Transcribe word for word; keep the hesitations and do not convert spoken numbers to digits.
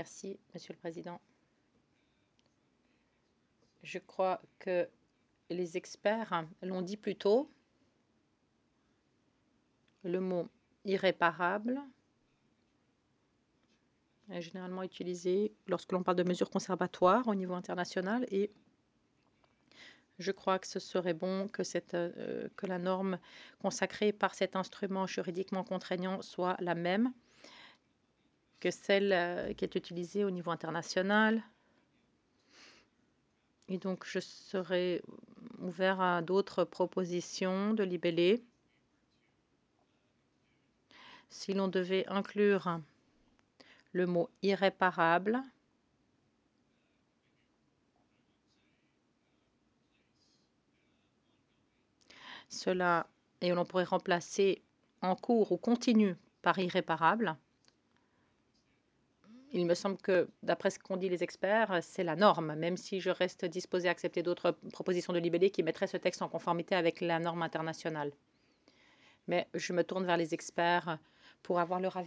Merci, Monsieur le Président. Je crois que les experts l'ont dit plus tôt, le mot irréparable est généralement utilisé lorsque l'on parle de mesures conservatoires au niveau international et je crois que ce serait bon que, cette, euh, que la norme consacrée par cet instrument juridiquement contraignant soit la même que celle euh, qui est utilisée au niveau international. Et donc, je serai ouvert à d'autres propositions de libellé. Si l'on devait inclure le mot irréparable, cela, et l'on pourrait remplacer en cours ou continu par irréparable. Il me semble que, d'après ce qu'ont dit les experts, c'est la norme, même si je reste disposée à accepter d'autres propositions de libellé qui mettraient ce texte en conformité avec la norme internationale. Mais je me tourne vers les experts pour avoir leur avis.